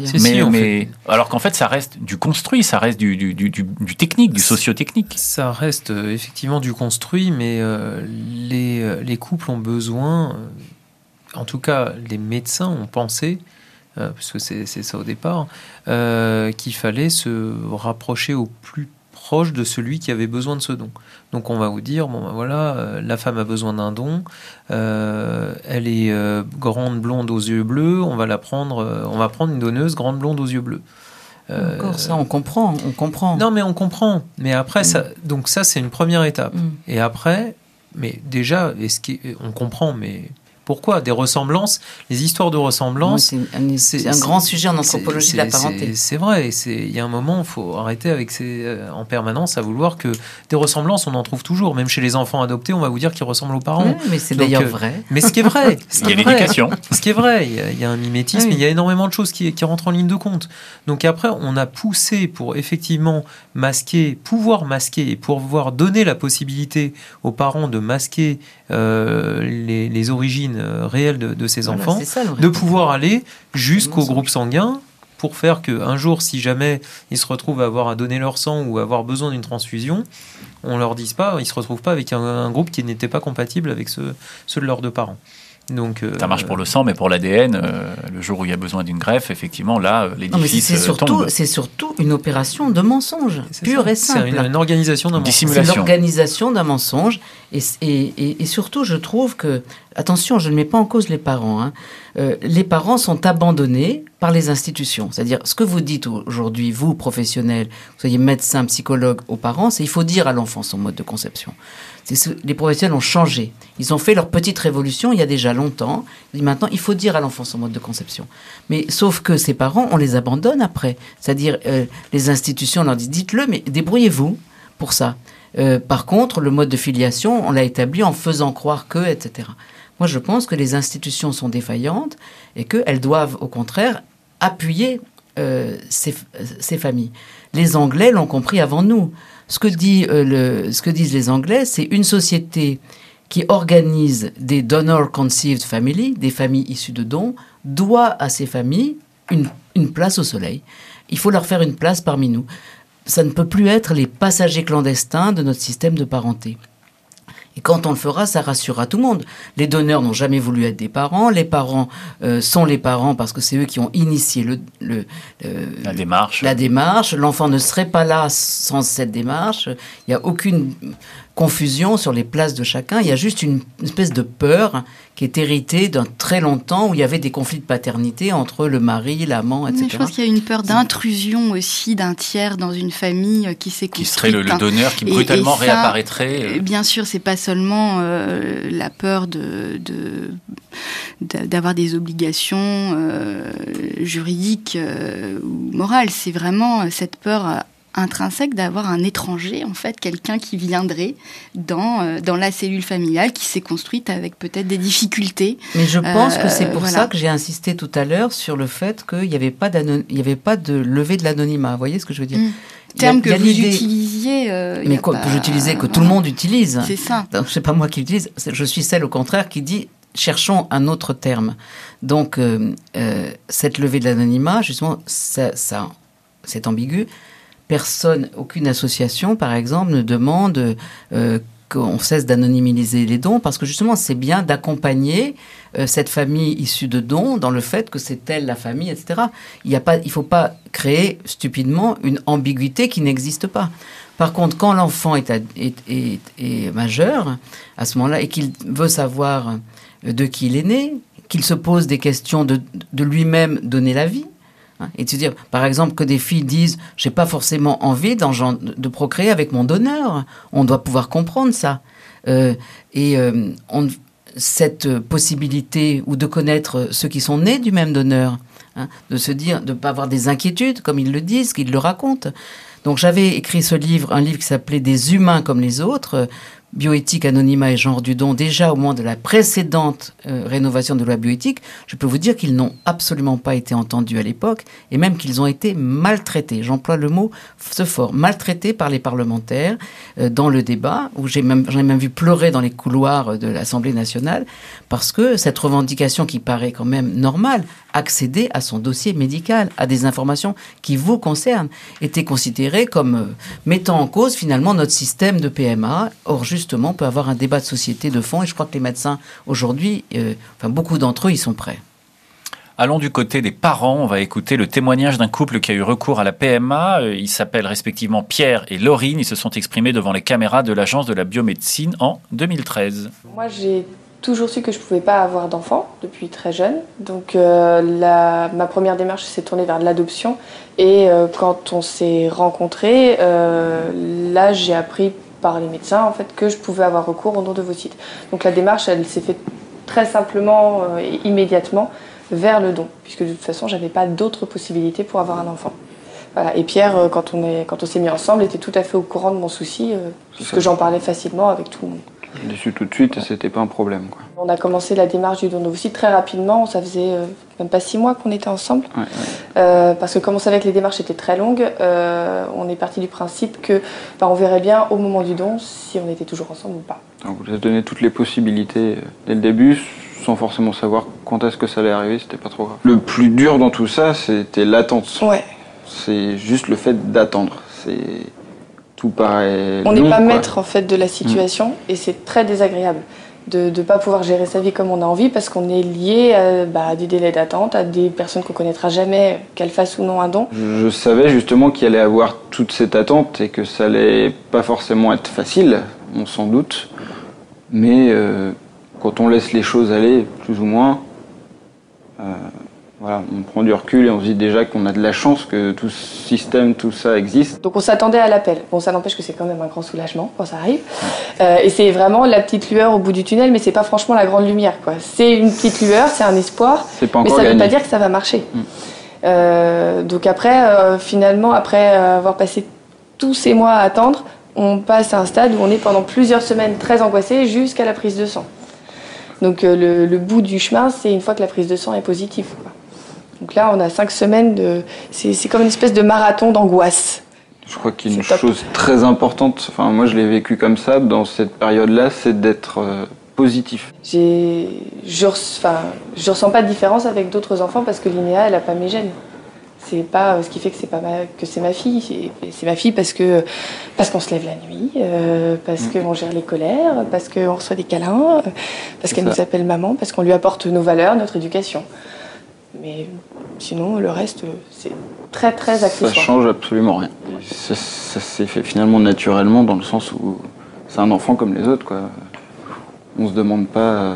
Alors qu'en fait, ça reste du construit, ça reste du technique, du socio-technique. Ça reste effectivement du construit, mais les couples ont besoin, en tout cas les médecins ont pensé, puisque c'est ça au départ, qu'il fallait se rapprocher au plus proche de celui qui avait besoin de ce don. Donc on va vous dire, la femme a besoin d'un don, elle est grande, blonde aux yeux bleus, on va prendre une donneuse grande, blonde aux yeux bleus. Encore ça, on comprend. Non, mais on comprend. Mais après, donc ça, c'est une première étape. Et après, mais déjà, on comprend, mais... Pourquoi ? Des ressemblances, les histoires de ressemblances... C'est un grand sujet en anthropologie de la parenté. C'est vrai. Il y a un moment, il faut arrêter en permanence à vouloir que des ressemblances, on en trouve toujours. Même chez les enfants adoptés, on va vous dire qu'ils ressemblent aux parents. Oui, mais c'est d'ailleurs vrai. Mais ce qui est vrai... Il y a l'éducation. Ce qui est vrai, il y a un mimétisme, il y a énormément de choses qui rentrent en ligne de compte. Donc après, on a poussé pour effectivement pouvoir masquer et pouvoir donner la possibilité aux parents de masquer les origines réelles de ces enfants, de pouvoir aller jusqu'au groupe sanguin pour faire qu'un jour, si jamais ils se retrouvent à avoir à donner leur sang ou à avoir besoin d'une transfusion, on leur dise pas, ils se retrouvent pas avec un groupe qui n'était pas compatible avec ceux de leurs deux parents. Donc, ça marche pour le sang, mais pour l'ADN, le jour où il y a besoin d'une greffe, effectivement, là, l'édifice tombe. C'est surtout une opération de mensonge, pure et simple. C'est une organisation d'un mensonge. Dissimulation. C'est l'organisation d'un mensonge. Et surtout, je trouve que... Attention, je ne mets pas en cause les parents. Les parents sont abandonnés par les institutions. C'est-à-dire, ce que vous dites aujourd'hui, vous, professionnels, vous soyez médecin, psychologue, aux parents, c'est il faut dire à l'enfant son mode de conception. Les professionnels ont changé. Ils ont fait leur petite révolution il y a déjà longtemps. Et maintenant, il faut dire à l'enfant son mode de conception. Mais sauf que ces parents, on les abandonne après. C'est-à-dire, les institutions leur disent, dites-le, mais débrouillez-vous pour ça. Par contre, le mode de filiation, on l'a établi en faisant croire que, etc. Moi, je pense que les institutions sont défaillantes et qu'elles doivent, au contraire, appuyer ces familles. Les Anglais l'ont compris avant nous. Ce que disent les Anglais, c'est une société qui organise des donor-conceived families, des familles issues de dons, doit à ces familles une place au soleil. Il faut leur faire une place parmi nous. Ça ne peut plus être les passagers clandestins de notre système de parenté. Et quand on le fera, ça rassurera tout le monde. Les donneurs n'ont jamais voulu être des parents. Les parents sont les parents parce que c'est eux qui ont initié la démarche. L'enfant ne serait pas là sans cette démarche. Il n'y a aucune confusion sur les places de chacun. Il y a juste une espèce de peur qui est héritée d'un très longtemps où il y avait des conflits de paternité entre le mari, l'amant, etc. Mais je pense qu'il y a une peur d'intrusion aussi d'un tiers dans une famille qui s'est construite. Qui serait le donneur qui brutalement réapparaîtrait. Bien sûr, c'est pas seulement la peur d'avoir des obligations juridiques ou morales. C'est vraiment cette peur intrinsèque d'avoir un étranger, en fait, quelqu'un qui viendrait dans la cellule familiale qui s'est construite avec peut-être des difficultés. Mais je pense que c'est pour ça que j'ai insisté tout à l'heure sur le fait qu'il n'y avait pas de levée de l'anonymat. Vous voyez ce que je veux dire ? Terme que vous utilisiez. Mais que j'utilisais, que tout le monde utilise. C'est ça. Donc, c'est pas moi qui l'utilise. Je suis celle, au contraire, qui dit cherchons un autre terme. Donc, cette levée de l'anonymat, justement, ça c'est ambigu. Aucune association, par exemple, ne demande qu'on cesse d'anonymiser les dons, parce que justement, c'est bien d'accompagner cette famille issue de dons dans le fait que c'est elle la famille, etc. Il ne faut pas créer stupidement une ambiguïté qui n'existe pas. Par contre, quand l'enfant est majeur, à ce moment-là, et qu'il veut savoir de qui il est né, qu'il se pose des questions de lui-même donner la vie, et de se dire, par exemple, que des filles disent « j'ai pas forcément envie de procréer avec mon donneur ». On doit pouvoir comprendre ça. Cette possibilité, ou de connaître ceux qui sont nés du même donneur, de se dire, de ne pas avoir des inquiétudes, comme ils le disent, qu'ils le racontent. Donc j'avais écrit un livre qui s'appelait « Des humains comme les autres », bioéthique, anonymat et genre du don, déjà au moment de la précédente rénovation de la loi bioéthique, je peux vous dire qu'ils n'ont absolument pas été entendus à l'époque, et même qu'ils ont été maltraités. J'emploie le mot ce fort, maltraités par les parlementaires dans le débat, où j'en ai même vu pleurer dans les couloirs de l'Assemblée nationale, parce que cette revendication qui paraît quand même normale, accéder à son dossier médical, à des informations qui vous concernent, était considérée comme mettant en cause finalement notre système de PMA. Or, justement, on peut avoir un débat de société de fond, et je crois que les médecins, aujourd'hui, beaucoup d'entre eux, ils sont prêts. Allons du côté des parents. On va écouter le témoignage d'un couple qui a eu recours à la PMA. Ils s'appellent respectivement Pierre et Laurine. Ils se sont exprimés devant les caméras de l'Agence de la biomédecine en 2013. Moi, j'ai toujours su que je ne pouvais pas avoir d'enfant depuis très jeune. Donc ma première démarche s'est tournée vers l'adoption. Et quand on s'est rencontrés, là, j'ai appris par les médecins en fait, que je pouvais avoir recours au don d'ovocytes. Donc la démarche, elle s'est faite très simplement et immédiatement vers le don, puisque de toute façon, je n'avais pas d'autres possibilités pour avoir un enfant. Voilà. Et Pierre, quand on s'est mis ensemble, était tout à fait au courant de mon souci, puisque j'en parlais facilement avec tout le monde. Je l'ai su tout de suite et c'était pas un problème, quoi. On a commencé la démarche du don d'ovocytes très rapidement, ça faisait même pas 6 mois qu'on était ensemble. Ouais. Parce que comme on savait que les démarches étaient très longues, on est parti du principe que on verrait bien au moment du don si on était toujours ensemble ou pas. Donc vous avez donné toutes les possibilités dès le début, sans forcément savoir quand est-ce que ça allait arriver, c'était pas trop grave. Le plus dur dans tout ça, c'était l'attente. Ouais. C'est juste le fait d'attendre. Tout paraît on long, n'est pas quoi. maître en fait de la situation et c'est très désagréable de ne pas pouvoir gérer sa vie comme on a envie parce qu'on est lié à des délais d'attente, à des personnes qu'on connaîtra jamais, qu'elles fassent ou non un don. Je savais justement qu'il allait avoir toute cette attente et que ça allait pas forcément être facile, on s'en doute, mais quand on laisse les choses aller, plus ou moins, voilà, on prend du recul et on se dit déjà qu'on a de la chance que tout ce système, tout ça existe. Donc on s'attendait à l'appel. Bon, ça n'empêche que c'est quand même un grand soulagement quand ça arrive. Et c'est vraiment la petite lueur au bout du tunnel, mais c'est pas franchement la grande lumière, quoi. C'est une petite lueur, c'est un espoir, C'est pas mais encore ça ne veut gagné. pas dire que ça va marcher. Donc après, finalement, après avoir passé tous ces mois à attendre, on passe à un stade où on est pendant plusieurs semaines très angoissé jusqu'à la prise de sang. Donc le bout du chemin, c'est une fois que la prise de sang est positive, quoi. Donc là, on a 5 semaines de... C'est comme une espèce de marathon d'angoisse. Je crois qu'il y a une C'est top. chose très importante, enfin moi je l'ai vécu comme ça dans cette période-là, c'est d'être positif. Je ressens pas de différence avec d'autres enfants parce que Linéa, elle a pas mes gènes. C'est pas ce qui fait que c'est ma fille. C'est ma fille parce qu'on se lève la nuit, parce qu'on gère les colères, parce qu'on reçoit des câlins, parce qu'elle nous appelle maman, parce qu'on lui apporte nos valeurs, notre éducation. Mais sinon, le reste, c'est très très accessoire. Ça change absolument rien. Ça s'est fait finalement naturellement dans le sens où c'est un enfant comme les autres, quoi. On se demande pas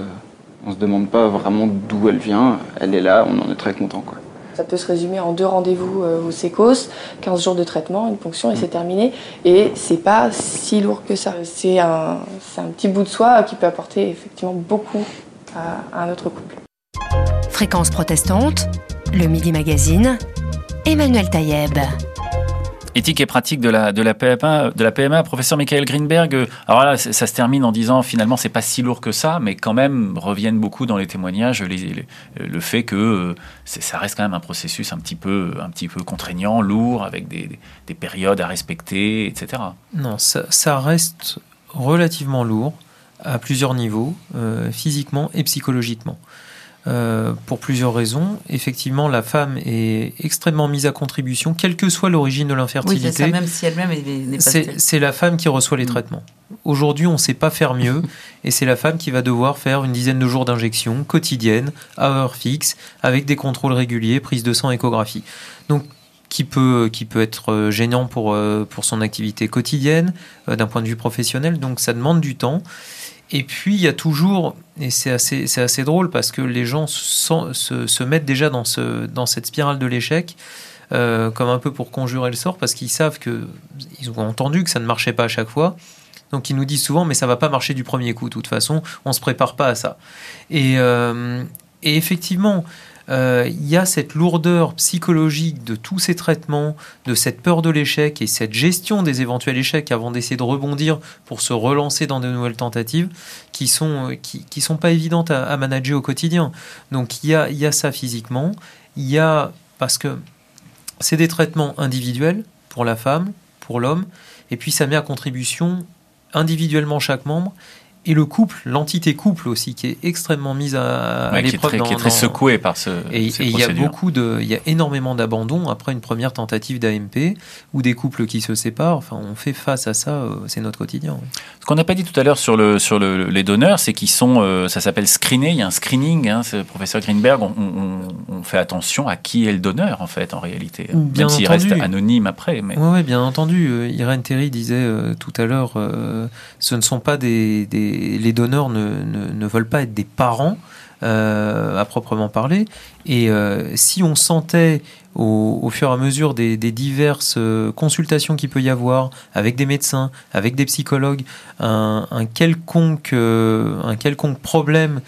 vraiment d'où elle vient. Elle est là, on en est très content, quoi. Ça peut se résumer en 2 rendez-vous au sécos, 15 jours de traitement, une ponction et c'est terminé. Et c'est pas si lourd que ça. C'est un petit bout de soi qui peut apporter effectivement beaucoup à un autre couple. Fréquence protestante, le Midi Magazine, Emmanuel Taïeb. Éthique et pratique de la PMA, professeur Michael Greenberg. Alors là, ça se termine en disant finalement c'est pas si lourd que ça, mais quand même reviennent beaucoup dans les témoignages le fait que ça reste quand même un processus un petit peu contraignant, lourd, avec des périodes à respecter, etc. Non, ça reste relativement lourd à plusieurs niveaux, physiquement et psychologiquement. Pour plusieurs raisons. Effectivement, la femme est extrêmement mise à contribution, quelle que soit l'origine de l'infertilité. Oui, c'est ça, même si elle-même n'est pas stérile. C'est la femme qui reçoit les traitements. Aujourd'hui, on ne sait pas faire mieux, et c'est la femme qui va devoir faire une dizaine de jours d'injection quotidienne, à heure fixe, avec des contrôles réguliers, prise de sang, échographie. Donc, qui peut être gênant pour son activité quotidienne, d'un point de vue professionnel. Donc, ça demande du temps. Et puis, il y a toujours, et c'est assez drôle parce que les gens se mettent déjà dans cette spirale de l'échec, comme un peu pour conjurer le sort, parce qu'ils savent ils ont entendu que ça ne marchait pas à chaque fois. Donc, ils nous disent souvent, mais ça ne va pas marcher du premier coup. De toute façon, on ne se prépare pas à ça. Et effectivement, il y a cette lourdeur psychologique de tous ces traitements, de cette peur de l'échec et cette gestion des éventuels échecs avant d'essayer de rebondir pour se relancer dans de nouvelles tentatives qui sont pas évidentes à manager au quotidien. Donc il y a ça physiquement, parce que c'est des traitements individuels pour la femme, pour l'homme, et puis ça met à contribution individuellement chaque membre. Et le couple, l'entité couple aussi, qui est extrêmement mise à l'épreuve. Qui est très secouée par ces procédures. Il y a énormément d'abandon après une première tentative d'AMP, ou des couples qui se séparent. Enfin, on fait face à ça, c'est notre quotidien. Oui. Ce qu'on n'a pas dit tout à l'heure sur les donneurs, c'est qu'ils sont, ça s'appelle screener, il y a un screening, c'est professeur Greenberg, on fait attention à qui est le donneur, en fait, en réalité. Bien même s'il reste anonyme après. Mais... Oui, bien entendu. Irène Théry disait tout à l'heure, ce ne sont pas les donneurs ne veulent pas être des parents à proprement parler. Et si on sentait au fur et à mesure des diverses consultations qu'il peut y avoir avec des médecins, avec des psychologues, un quelconque problème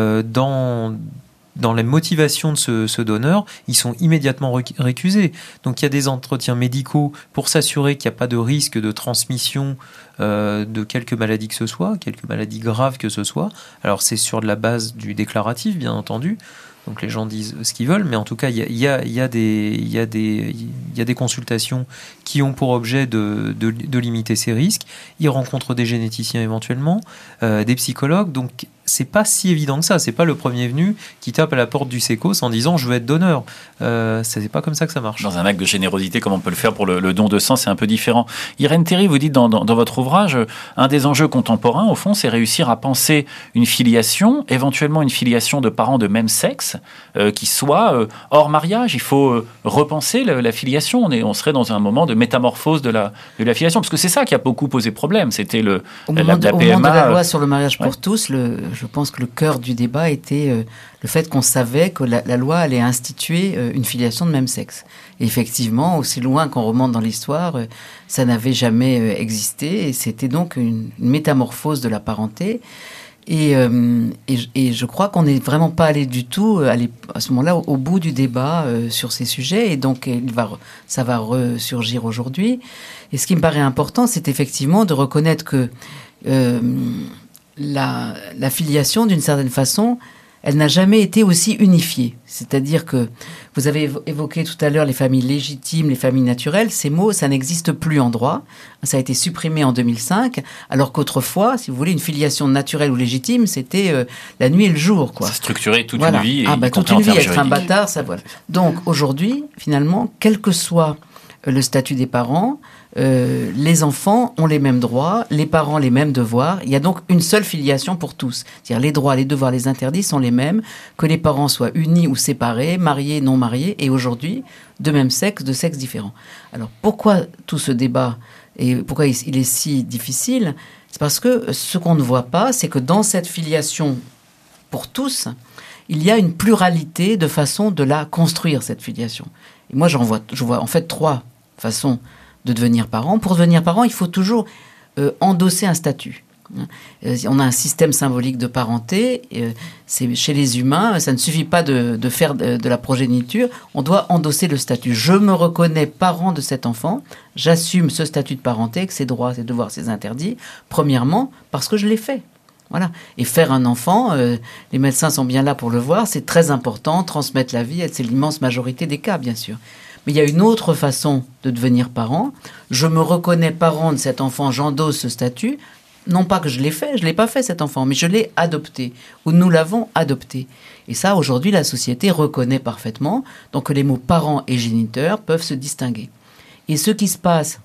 dans la motivation de ce donneur, ils sont immédiatement récusés. Donc il y a des entretiens médicaux pour s'assurer qu'il n'y a pas de risque de transmission de quelque maladie que ce soit, quelque maladie grave que ce soit. Alors c'est sur la base du déclaratif, bien entendu. Donc les gens disent ce qu'ils veulent, mais en tout cas, il y a des consultations qui ont pour objet de limiter ces risques. Ils rencontrent des généticiens éventuellement, des psychologues. Donc c'est pas si évident que ça. C'est pas le premier venu qui tape à la porte du sécos en disant je veux être donneur. C'est pas comme ça que ça marche. Dans un acte de générosité, comme on peut le faire pour le don de sang, c'est un peu différent. Irène Théry, vous dites dans votre ouvrage, un des enjeux contemporains, au fond, c'est réussir à penser une filiation, éventuellement une filiation de parents de même sexe, qui soit hors mariage. Il faut repenser la filiation. On serait dans un moment de métamorphose de la filiation, parce que c'est ça qui a beaucoup posé problème. C'était la PMA. Au moment de la loi sur le mariage pour tous, je pense que le cœur du débat était le fait qu'on savait que la loi allait instituer une filiation de même sexe. Et effectivement, aussi loin qu'on remonte dans l'histoire, ça n'avait jamais existé. Et c'était donc une métamorphose de la parenté. Et je crois qu'on n'est vraiment pas allé du tout, à ce moment-là, au bout du débat sur ces sujets. Et donc, ça va ressurgir aujourd'hui. Et ce qui me paraît important, c'est effectivement de reconnaître que la filiation, d'une certaine façon, elle n'a jamais été aussi unifiée. C'est-à-dire que vous avez évoqué tout à l'heure les familles légitimes, les familles naturelles. Ces mots, ça n'existe plus en droit. Ça a été supprimé en 2005, alors qu'autrefois, si vous voulez, une filiation naturelle ou légitime, c'était la nuit et le jour, quoi. Ça structurait toute voilà. une vie. Toute une vie, être un bâtard, ça voilà. Donc aujourd'hui, finalement, quel que soit le statut des parents, les enfants ont les mêmes droits, les parents les mêmes devoirs. Il y a donc une seule filiation pour tous. C'est-à-dire les droits, les devoirs, les interdits sont les mêmes, que les parents soient unis ou séparés, mariés, non mariés, et aujourd'hui, de même sexe, de sexes différents. Alors pourquoi tout ce débat et pourquoi il est si difficile? C'est parce que ce qu'on ne voit pas, c'est que dans cette filiation pour tous, il y a une pluralité de façons de la construire, cette filiation. Et moi, je vois en fait 3 façons de devenir parent. Pour devenir parent, il faut toujours endosser un statut. On a un système symbolique de parenté. C'est chez les humains, ça ne suffit pas de faire de la progéniture. On doit endosser le statut. Je me reconnais parent de cet enfant. J'assume ce statut de parenté, avec ses droits, ses devoirs, ses interdits. Premièrement, parce que je l'ai fait. Voilà. Et faire un enfant, les médecins sont bien là pour le voir, c'est très important. Transmettre la vie, c'est l'immense majorité des cas, bien sûr. Mais il y a une autre façon de devenir parent. Je me reconnais parent de cet enfant, j'endosse ce statut. Non pas que je l'ai fait, je ne l'ai pas fait cet enfant, mais je l'ai adopté, ou nous l'avons adopté. Et ça, aujourd'hui, la société reconnaît parfaitement. Donc les mots parent et géniteur peuvent se distinguer. Et ce qui se passe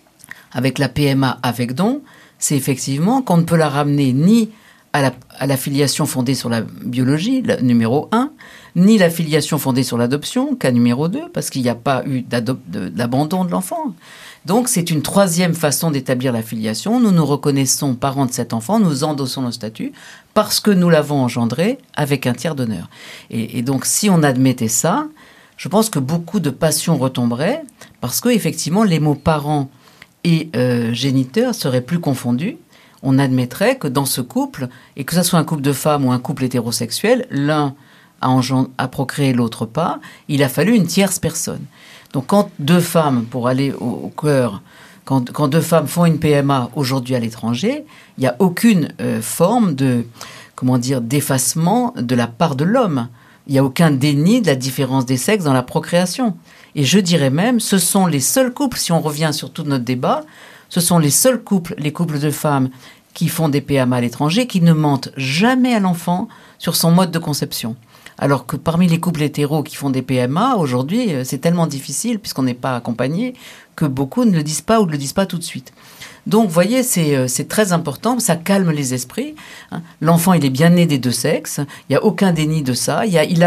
avec la PMA avec don, c'est effectivement qu'on ne peut la ramener ni à la filiation fondée sur la biologie, numéro 1, ni la filiation fondée sur l'adoption, cas numéro 2, parce qu'il n'y a pas eu d'abandon de l'enfant. Donc c'est une 3e façon d'établir la filiation. Nous nous reconnaissons parents de cet enfant, nous endossons nos statuts, parce que nous l'avons engendré avec un tiers donneur. Et donc si on admettait ça, je pense que beaucoup de passions retomberaient, parce que effectivement les mots parents et géniteur seraient plus confondus. On admettrait que dans ce couple, et que ce soit un couple de femmes ou un couple hétérosexuel, l'un à procréer, l'autre pas, il a fallu une tierce personne. Donc quand deux femmes, pour aller au cœur, quand deux femmes font une PMA aujourd'hui à l'étranger, il n'y a aucune forme d'effacement de la part de l'homme. Il n'y a aucun déni de la différence des sexes dans la procréation. Et je dirais même, ce sont les seuls couples, si on revient sur tout notre débat, ce sont les seuls couples, les couples de femmes qui font des PMA à l'étranger, qui ne mentent jamais à l'enfant sur son mode de conception. Alors que parmi les couples hétéros qui font des PMA, aujourd'hui, c'est tellement difficile, puisqu'on n'est pas accompagné, que beaucoup ne le disent pas ou ne le disent pas tout de suite. Donc, vous voyez, c'est très important, ça calme les esprits. L'enfant, il est bien né des deux sexes, il n'y a aucun déni de ça,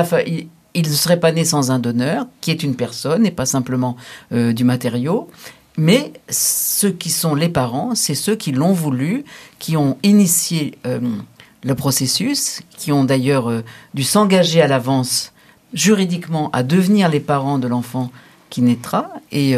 il ne serait pas né sans un donneur, qui est une personne et pas simplement du matériau. Mais ceux qui sont les parents, c'est ceux qui l'ont voulu, qui ont initié le processus, qui ont d'ailleurs dû s'engager à l'avance juridiquement à devenir les parents de l'enfant qui naîtra. Et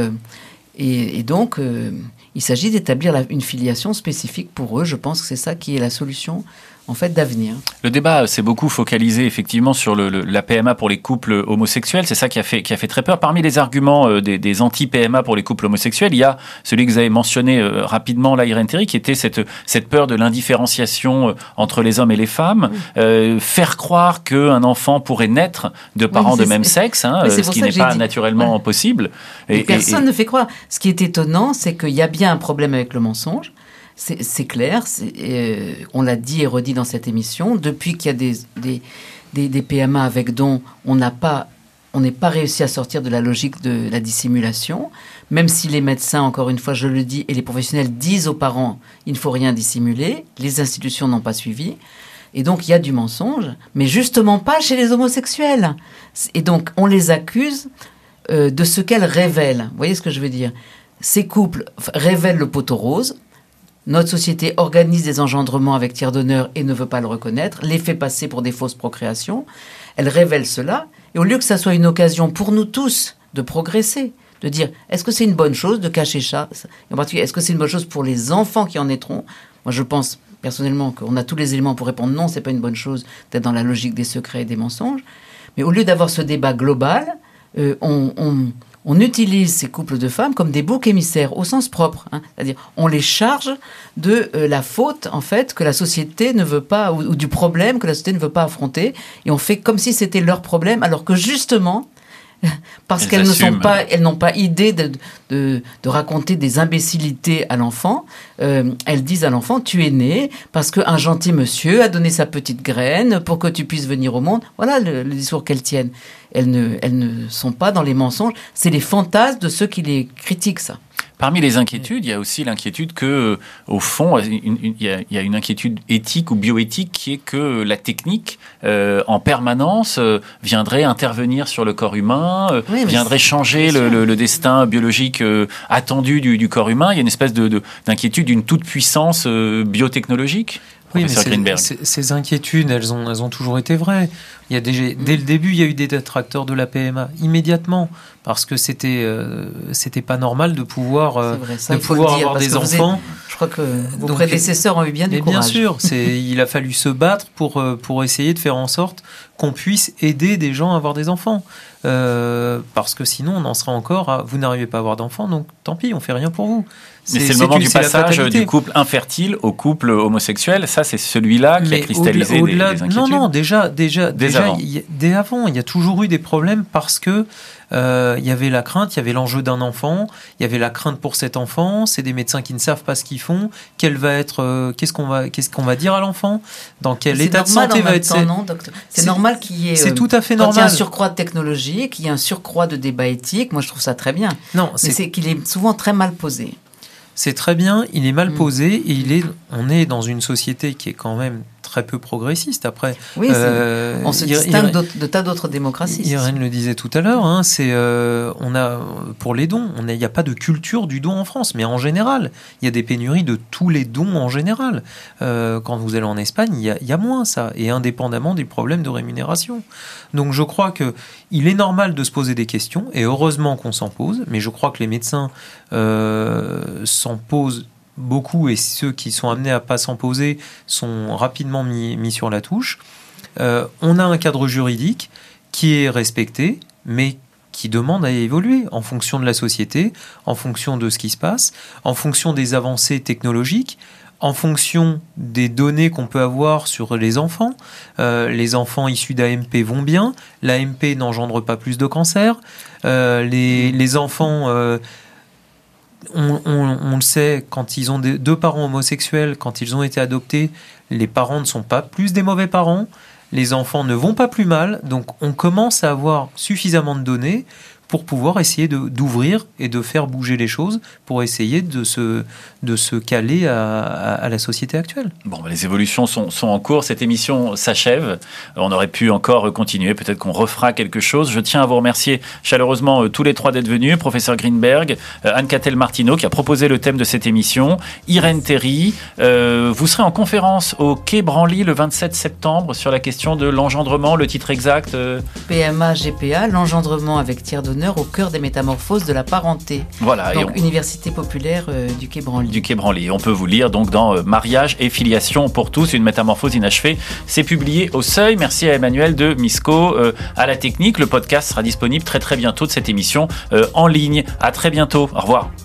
donc, il s'agit d'établir une filiation spécifique pour eux. Je pense que c'est ça qui est la solution en fait d'avenir. Le débat s'est beaucoup focalisé effectivement sur la PMA pour les couples homosexuels. C'est ça qui a fait très peur. Parmi les arguments des anti-PMA pour les couples homosexuels, il y a celui que vous avez mentionné rapidement là, Irène Théry, qui était cette peur de l'indifférenciation entre les hommes et les femmes. Faire croire qu'un enfant pourrait naître de parents de même sexe, ce qui n'est pas naturellement possible. Et personne ne fait croire. Ce qui est étonnant, c'est qu'il y a bien un problème avec le mensonge. C'est clair, on l'a dit et redit dans cette émission, depuis qu'il y a des PMA avec dons, on n'est pas réussi à sortir de la logique de la dissimulation, même si les médecins, encore une fois je le dis, et les professionnels disent aux parents, il ne faut rien dissimuler, les institutions n'ont pas suivi, et donc il y a du mensonge, mais justement pas chez les homosexuels. Et donc on les accuse de ce qu'elles révèlent. Vous voyez ce que je veux dire ? Ces couples révèlent le poteau rose. Notre société organise des engendrements avec tiers donneur et ne veut pas le reconnaître, les fait passer pour des fausses procréations. Elle révèle cela. Et au lieu que ça soit une occasion pour nous tous de progresser, de dire est-ce que c'est une bonne chose de cacher ça ? En particulier, est-ce que c'est une bonne chose pour les enfants qui en naîtront ? Moi, je pense personnellement qu'on a tous les éléments pour répondre non, c'est pas une bonne chose d'être dans la logique des secrets et des mensonges. Mais au lieu d'avoir ce débat global, on utilise ces couples de femmes comme des boucs émissaires, au sens propre. C'est-à-dire, on les charge de la faute, en fait, que la société ne veut pas, ou du problème que la société ne veut pas affronter. Et on fait comme si c'était leur problème, alors que justement, parce qu'elles n'ont pas idée de raconter des imbécilités à l'enfant, elles disent à l'enfant, tu es né parce qu'un gentil monsieur a donné sa petite graine pour que tu puisses venir au monde. Voilà le discours qu'elles tiennent. Elles ne sont pas dans les mensonges, c'est les fantasmes de ceux qui les critiquent, ça. Parmi les inquiétudes, il y a aussi l'inquiétude que, au fond, il y a une inquiétude éthique ou bioéthique qui est que la technique, en permanence, viendrait intervenir sur le corps humain, viendrait changer le destin biologique attendu du corps humain. Il y a une espèce d'inquiétude d'une toute-puissance biotechnologique. Oui, mais ces inquiétudes, elles ont toujours été vraies. Il y a dès le début, il y a eu des détracteurs de la PMA immédiatement parce que c'était pas normal de pouvoir avoir des enfants. Je crois que vos prédécesseurs ont eu bien du courage. Bien sûr, il a fallu se battre pour essayer de faire en sorte qu'on puisse aider des gens à avoir des enfants. Parce que sinon, on en sera encore à vous n'arrivez pas à avoir d'enfants, donc tant pis, on fait rien pour vous. Mais c'est le moment du passage du couple infertile au couple homosexuel. Ça, c'est celui-là qui a cristallisé des inquiétudes. Non, déjà, dès avant, il y a toujours eu des problèmes parce que il y avait la crainte, il y avait l'enjeu d'un enfant, il y avait la crainte pour cet enfant. C'est des médecins qui ne savent pas ce qu'ils font. Qu'est-ce qu'on va dire à l'enfant ? Dans quel état de santé va être ? C'est normal qu'il y ait. C'est tout à fait normal. Quand il y a un surcroît de technologie, qu'il y ait un surcroît de débat éthique, moi je trouve ça très bien. Non, mais c'est qu'il est souvent très mal posé. C'est très bien, il est mal posé et on est dans une société qui est quand même très peu progressiste. Après, oui, on se distingue de tas d'autres démocraties. Irène le disait tout à l'heure, on a pour les dons, il n'y a pas de culture du don en France, mais en général, il y a des pénuries de tous les dons en général. Quand vous allez en Espagne, il y a moins ça, et indépendamment des problèmes de rémunération. Donc je crois que il est normal de se poser des questions, et heureusement qu'on s'en pose, mais je crois que les médecins s'en posent beaucoup, et ceux qui sont amenés à pas s'en poser sont rapidement mis sur la touche. On a un cadre juridique qui est respecté, mais qui demande à évoluer en fonction de la société, en fonction de ce qui se passe, en fonction des avancées technologiques, en fonction des données qu'on peut avoir sur les enfants. Les enfants issus d'AMP vont bien, l'AMP n'engendre pas plus de cancer. Les enfants, on le sait, quand ils ont deux parents homosexuels, quand ils ont été adoptés, les parents ne sont pas plus des mauvais parents. Les enfants ne vont pas plus mal, donc on commence à avoir suffisamment de données pour pouvoir essayer d'ouvrir et de faire bouger les choses, pour essayer de se caler à la société actuelle. Bon, les évolutions sont en cours, cette émission s'achève, on aurait pu encore continuer, peut-être qu'on refera quelque chose. Je tiens à vous remercier chaleureusement tous les trois d'être venus, professeur Greenberg, Anne-Cathal Martineau qui a proposé le thème de cette émission, Irène Théry, vous serez en conférence au Quai Branly le 27 septembre sur la question de l'engendrement, le titre exact PMA, GPA, l'engendrement avec tiers d'honneur au cœur des métamorphoses de la parenté. Voilà. Donc, Université populaire du Quai Branly. Du Quai Branly. On peut vous lire donc dans Mariage et filiation pour tous, une métamorphose inachevée. C'est publié au Seuil. Merci à Emmanuel de Misco à la technique. Le podcast sera disponible très très bientôt de cette émission en ligne. À très bientôt. Au revoir.